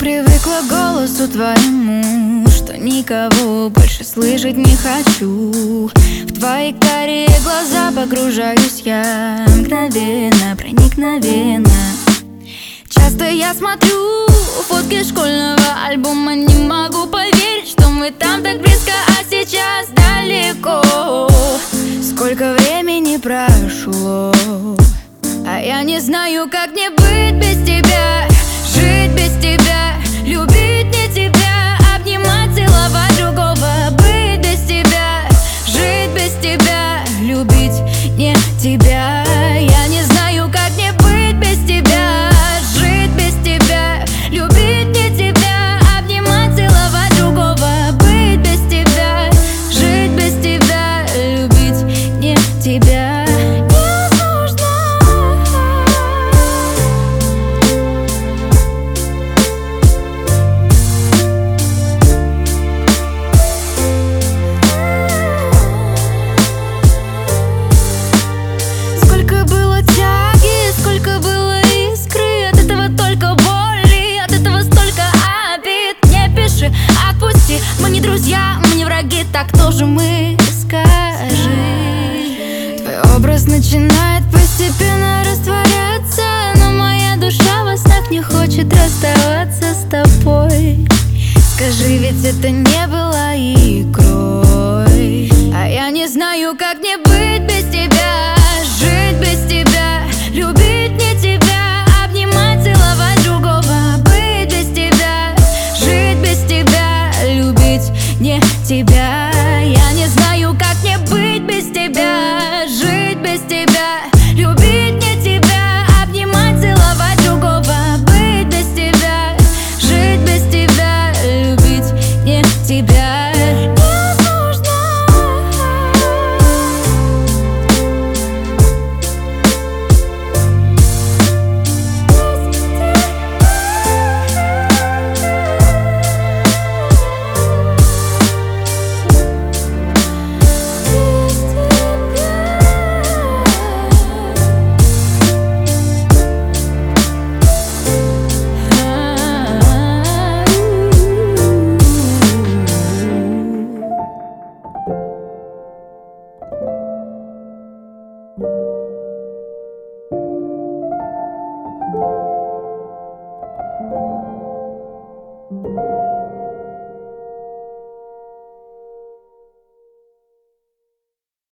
привыкла к голосу твоему, что никого больше слышать не хочу. В твои карие глаза погружаюсь я мгновенно, проникновенно. Часто я смотрю фотки школьного альбома, не могу поверить, что мы там так близко, а сейчас далеко. Сколько времени прошло, а я не знаю, как мне быть без тебя.